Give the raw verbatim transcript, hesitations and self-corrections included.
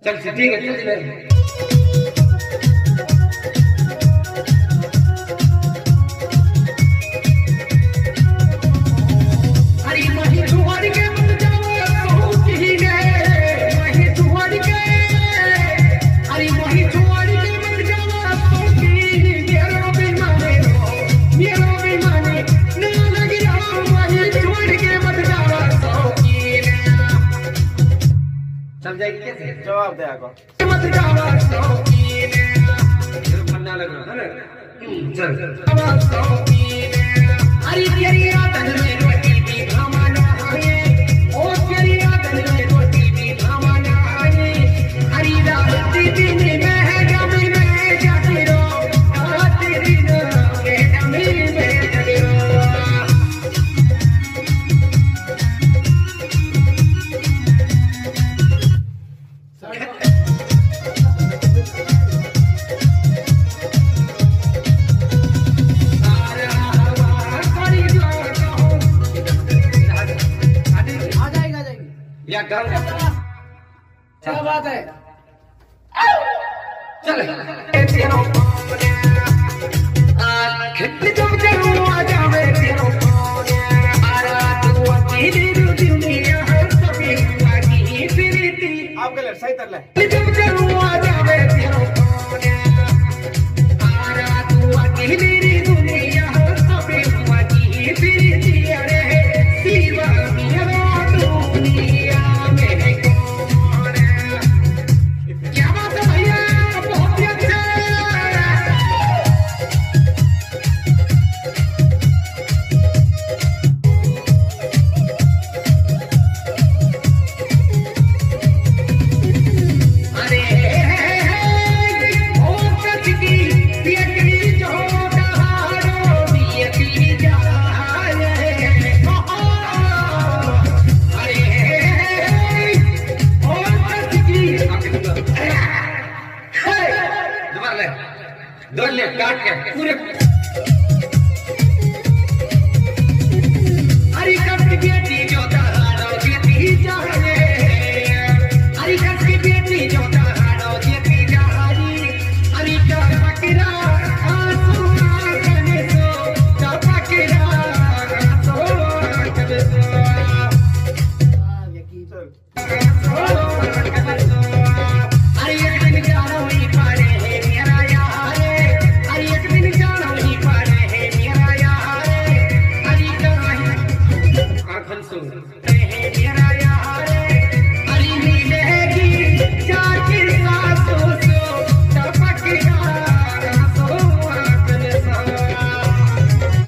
चल ठीक है चल ले। जवाब दे आको पन्ना लग रहा है चल अरे तेरी आदत में रोटी भी भमाना है ओ तेरी आदत में रोटी भी भमाना है हरी रात दिन में गमी में जाती रो तेरी न गमी में जाती रो या कर क्या बात है चल खिट जब जरूर आ जावे तेरो आरा तू अकेली दुनिया है सभी वाकी फिरती आप गलत सही तर ले जब जरूर आ जावे तेरो आरा तू अकेली दुनिया है सभी वाकी फिरती अरे सीवा मेरा दुनिया दो ले काट के पूरे हरी कस की बेटी जो दहाड़ो जेती जाने हरी कस की बेटी जो दहाड़ो जेती जानी हरी का फकीरा आंसू आंखने सो का फकीरा आंसू आंखने सो हां यकीन हरी एक दिन जाना हुई पारे है मेरा यार हरी एक दिन जाना हुई पारे है मेरा यार हरी का आंखन सुन